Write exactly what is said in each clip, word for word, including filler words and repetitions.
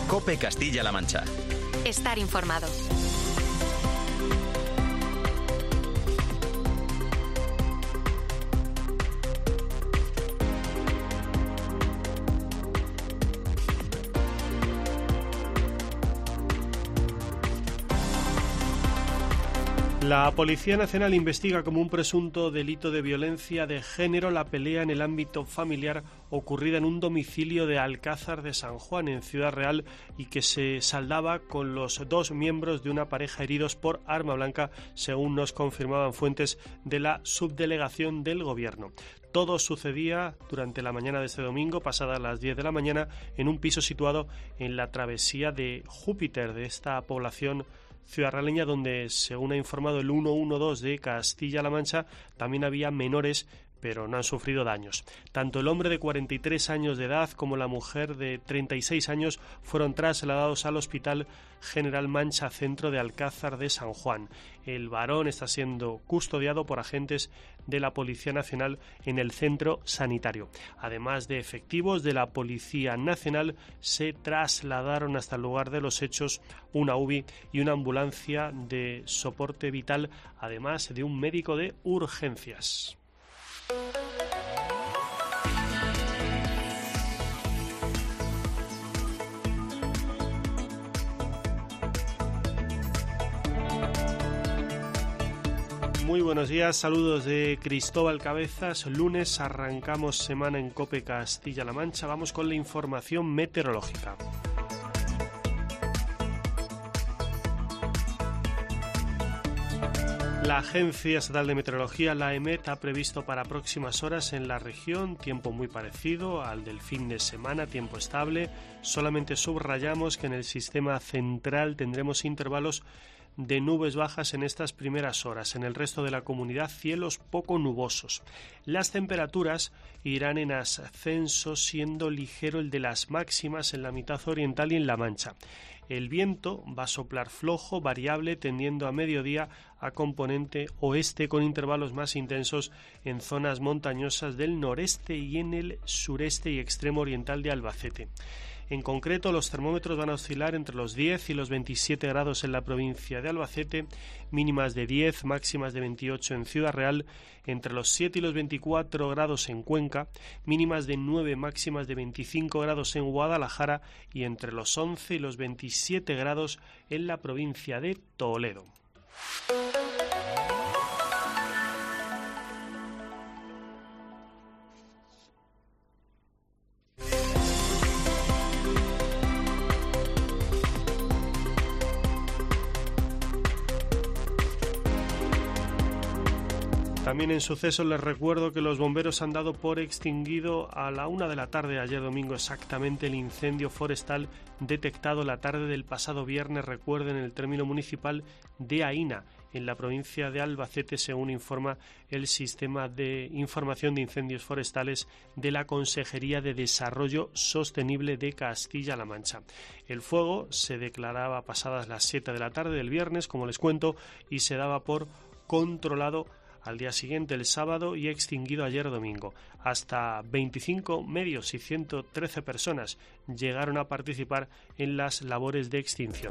COPE Castilla-La Mancha. Estar informado. La Policía Nacional investiga como un presunto delito de violencia de género la pelea en el ámbito familiar ocurrida en un domicilio de Alcázar de San Juan, en Ciudad Real, y que se saldaba con los dos miembros de una pareja heridos por arma blanca, según nos confirmaban fuentes de la subdelegación del Gobierno. Todo sucedía durante la mañana de este domingo, pasadas las diez de la mañana, en un piso situado en la travesía de Júpiter de esta población ciudadraleña, donde, según ha informado el ciento doce de Castilla-La Mancha, también había menores, pero no han sufrido daños. Tanto el hombre de cuarenta y tres años de edad como la mujer de treinta y seis años fueron trasladados al Hospital General Mancha Centro de Alcázar de San Juan. El varón está siendo custodiado por agentes de la Policía Nacional en el centro sanitario. Además de efectivos de la Policía Nacional, se trasladaron hasta el lugar de los hechos una U B I y una ambulancia de soporte vital, además de un médico de urgencias. Muy buenos días, saludos de Cristóbal Cabezas. Lunes arrancamos semana en COPE Castilla-La Mancha. Vamos con la información meteorológica. La Agencia Estatal de Meteorología, la EMET, ha previsto para próximas horas en la región tiempo muy parecido al del fin de semana, tiempo estable. Solamente subrayamos que en el sistema central tendremos intervalos de nubes bajas en estas primeras horas. En el resto de la comunidad, cielos poco nubosos. Las temperaturas irán en ascenso, siendo ligero el de las máximas en la mitad oriental y en La Mancha. El viento va a soplar flojo, variable, tendiendo a mediodía a componente oeste, con intervalos más intensos en zonas montañosas del noreste y en el sureste y extremo oriental de Albacete. En concreto, los termómetros van a oscilar entre los diez y los veintisiete grados en la provincia de Albacete, mínimas de diez, máximas de veintiocho en Ciudad Real, entre los siete y los veinticuatro grados en Cuenca, mínimas de nueve, máximas de veinticinco grados en Guadalajara y entre los once y los veintisiete grados en la provincia de Toledo. También en sucesos les recuerdo que los bomberos han dado por extinguido a la una de la tarde, ayer domingo exactamente, el incendio forestal detectado la tarde del pasado viernes, recuerden, en el término municipal de Aína, en la provincia de Albacete, según informa el Sistema de Información de Incendios Forestales de la Consejería de Desarrollo Sostenible de Castilla-La Mancha. El fuego se declaraba pasadas las siete de la tarde del viernes, como les cuento, y se daba por controlado al día siguiente, el sábado, y extinguido ayer domingo. Hasta veinticinco medios y ciento trece personas llegaron a participar en las labores de extinción.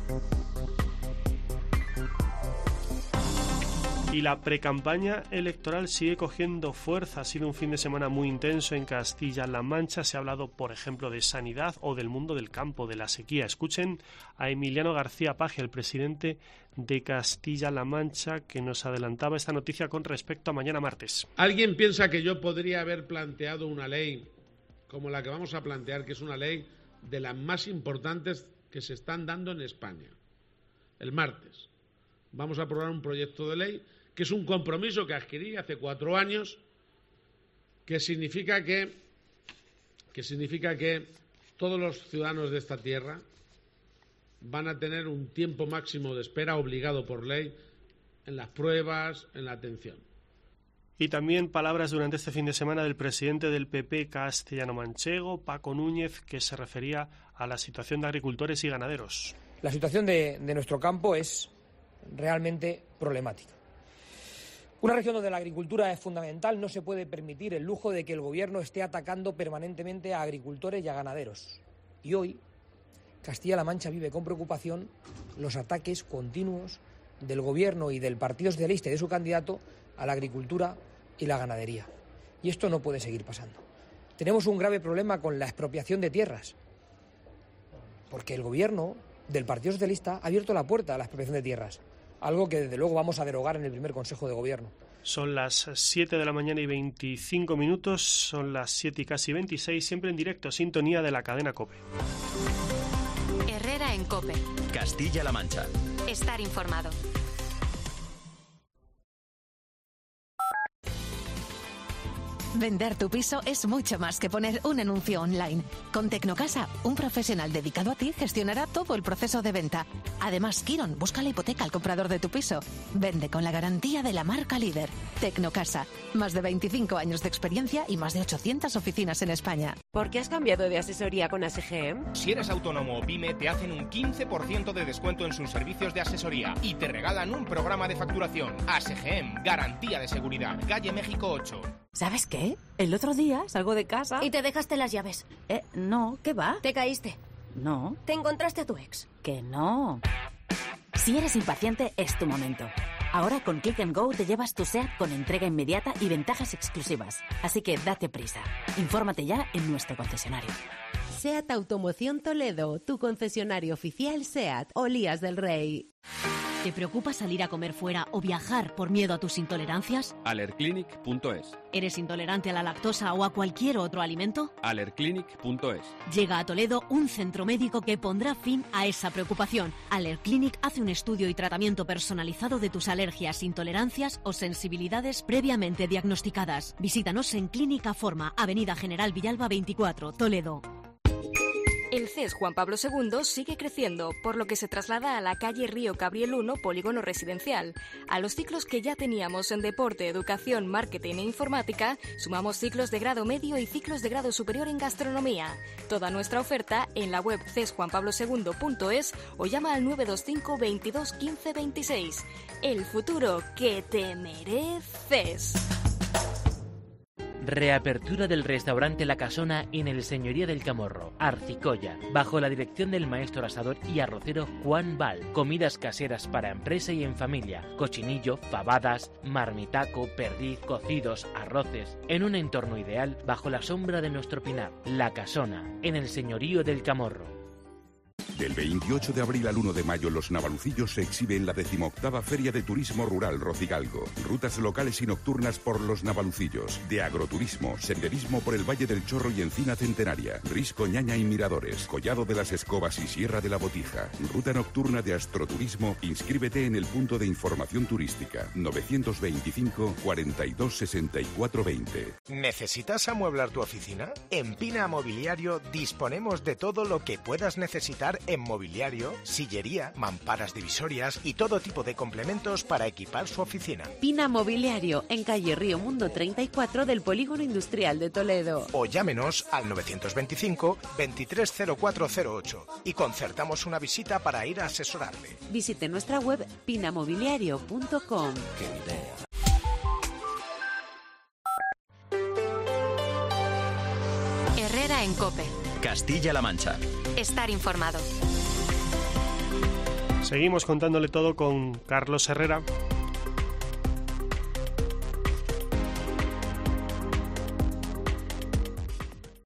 Y la precampaña electoral sigue cogiendo fuerza. Ha sido un fin de semana muy intenso en Castilla-La Mancha. Se ha hablado, por ejemplo, de sanidad o del mundo del campo, de la sequía. Escuchen a Emiliano García Paje, el presidente de Castilla-La Mancha, que nos adelantaba esta noticia con respecto a mañana martes. ¿Alguien piensa que yo podría haber planteado una ley como la que vamos a plantear, que es una ley de las más importantes que se están dando en España? El martes vamos a aprobar un proyecto de ley que es un compromiso que adquirí hace cuatro años, que significa que, que significa que todos los ciudadanos de esta tierra van a tener un tiempo máximo de espera obligado por ley en las pruebas, en la atención. Y también palabras durante este fin de semana del presidente del P P castellano-manchego, Paco Núñez, que se refería a la situación de agricultores y ganaderos. La situación de, de nuestro campo es realmente problemática. Una región donde la agricultura es fundamental, no se puede permitir el lujo de que el gobierno esté atacando permanentemente a agricultores y a ganaderos. Y hoy Castilla-La Mancha vive con preocupación los ataques continuos del Gobierno y del Partido Socialista y de su candidato a la agricultura y la ganadería. Y esto no puede seguir pasando. Tenemos un grave problema con la expropiación de tierras, porque el Gobierno del Partido Socialista ha abierto la puerta a la expropiación de tierras, algo que desde luego vamos a derogar en el primer Consejo de Gobierno. Son las siete de la mañana y veinticinco minutos, son las siete y casi veintiséis, siempre en directo, sintonía de la cadena COPE. Herrera en COPE. Castilla-La Mancha. Estar informado. Vender tu piso es mucho más que poner un anuncio online. Con Tecnocasa, un profesional dedicado a ti gestionará todo el proceso de venta. Además, Kiron busca la hipoteca al comprador de tu piso. Vende con la garantía de la marca líder. Tecnocasa, más de veinticinco años de experiencia y más de ochocientas oficinas en España. ¿Por qué has cambiado de asesoría con A S G M? Si eres autónomo o pyme, te hacen un quince por ciento de descuento en sus servicios de asesoría y te regalan un programa de facturación. A S G M, garantía de seguridad. Calle México ocho. ¿Sabes qué? El otro día salgo de casa... Y te dejaste las llaves. Eh, no, ¿qué va? Te caíste. No. Te encontraste a tu ex. Que no. Si eres impaciente, es tu momento. Ahora con Click and Go te llevas tu SEAT con entrega inmediata y ventajas exclusivas. Así que date prisa. Infórmate ya en nuestro concesionario. SEAT Automoción Toledo, tu concesionario oficial SEAT, Olías del Rey. ¿Te preocupa salir a comer fuera o viajar por miedo a tus intolerancias? Allerclinic punto es. ¿Eres intolerante a la lactosa o a cualquier otro alimento? Allerclinic punto es. Llega a Toledo un centro médico que pondrá fin a esa preocupación. Allerclinic hace un estudio y tratamiento personalizado de tus alergias, intolerancias o sensibilidades previamente diagnosticadas. Visítanos en Clínica Forma, Avenida General Villalba veinticuatro, Toledo. El C E S Juan Pablo segundo sigue creciendo, por lo que se traslada a la calle Río Cabriel uno, polígono residencial. A los ciclos que ya teníamos en deporte, educación, marketing e informática, sumamos ciclos de grado medio y ciclos de grado superior en gastronomía. Toda nuestra oferta en la web c e s juan pablo segundo punto es o llama al nueve dos cinco veintidós quince veintiséis. El futuro que te mereces. Reapertura del restaurante La Casona en el Señorío del Camorro, Arcicolla, bajo la dirección del maestro asador y arrocero Juan Val. Comidas caseras para empresa y en familia, cochinillo, fabadas, marmitaco, perdiz, cocidos, arroces, en un entorno ideal bajo la sombra de nuestro pinar. La Casona, en el Señorío del Camorro. Del veintiocho de abril al uno de mayo, Los Navalucillos se exhibe en la decimoctava Feria de Turismo Rural Rocigalgo. Rutas locales y nocturnas por Los Navalucillos, de agroturismo, senderismo por el Valle del Chorro y Encina Centenaria, Risco, Ñaña y Miradores, Collado de las Escobas y Sierra de la Botija. Ruta nocturna de astroturismo, inscríbete en el punto de información turística, novecientos veinticinco, cuarenta y dos, sesenta y cuatro, veinte. ¿Necesitas amueblar tu oficina? En Pina Mobiliario disponemos de todo lo que puedas necesitar en mobiliario, sillería, mamparas divisorias y todo tipo de complementos para equipar su oficina. Pina Mobiliario, en calle Río Mundo treinta y cuatro del Polígono Industrial de Toledo. O llámenos al novecientos veinticinco, veintitrés cero cuatro cero ocho y concertamos una visita para ir a asesorarle. Visite nuestra web pina mobiliario punto com. ¡Qué idea! Herrera en COPE. Castilla-La Mancha. Estar informado. Seguimos contándole todo con Carlos Herrera.